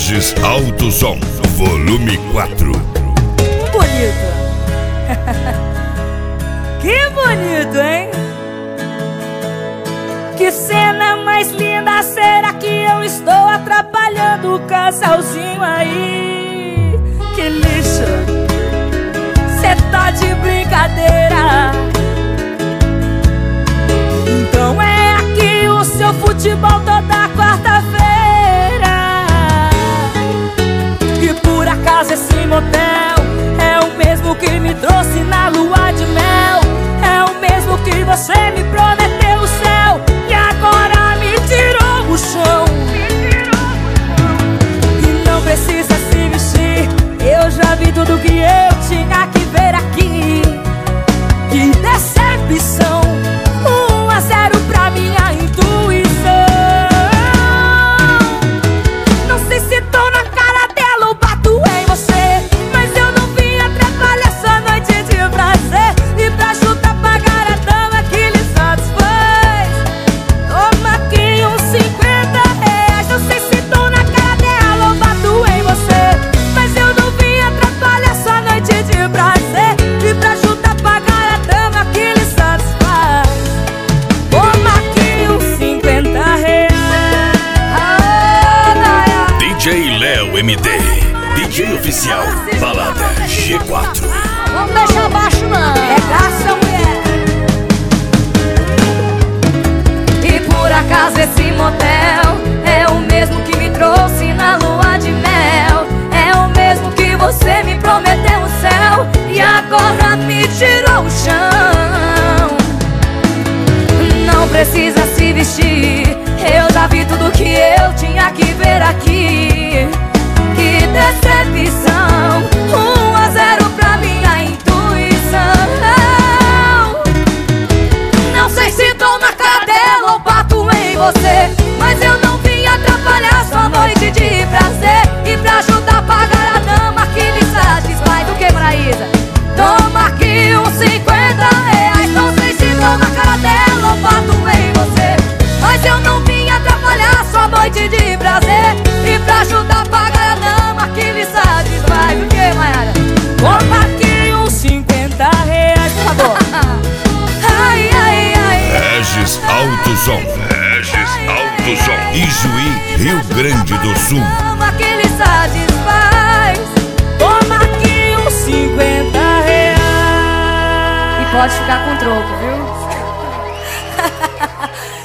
Regis Alto Som, volume 4. Bonito. Que bonito, hein? Que cena mais linda, será que eu estou atrapalhando o casalzinho aí? Que lixo, cê tá de brincadeira. Então é aqui o seu futebol toda quarta-feira. E por acaso esse motel é o mesmo que me trouxe na lua de mel. É o mesmo que você me prometeu o céu e agora me tirou o chão. E não precisa se vestir, eu já vi tudo que eu tinha que ver aqui. Que decepção, 1-0 pra minha intuição. Não sei se tô na cara dela ou bato em você, mas eu não vim atrapalhar sua noite de prazer. E pra chutar pagar a dama que lhe satisfaz, toma aqui uns 50 reais. Não sei se tô na cara dela ou bato em você, mas eu não vim atrapalhar sua noite de prazer. E pra chutar pagar a dama que lhe satisfaz, toma aqui uns 50 reais. DJ Léo MD, DJ oficial, balada G4. Vamos deixar abaixo não, é graça, mulher. E por acaso esse motel é o mesmo que me trouxe na lua de mel. É o mesmo que você me prometeu o céu e agora me tirou o chão. Não precisa se vestir, eu já vi tudo que eu tinha que ver aqui. Que decepção, 1-0 pra minha intuição. Não sei se tô na cara dela ou bato em você, mas eu não vim atrapalhar sua noite de prazer. E pra ajudar a pagar a dama que lhe satisfaz. Do que, Maraísa? Toma aqui uns 50 reais. Não sei se tô na cara dela ou bato em você, mas eu não vim atrapalhar sua noite de prazer. E pra ajudar a pagar a dama que lhe satisfaz. Do que, Mayara? Toma aqui uns 50 reais, por favor. Ai, ai, ai. Regis Alto Som, Regis Alto Som, Ijuí, Rio Grande do Sul. Dama que lhe satisfaz, toma aqui uns 50 reais. E pode ficar com troco, viu?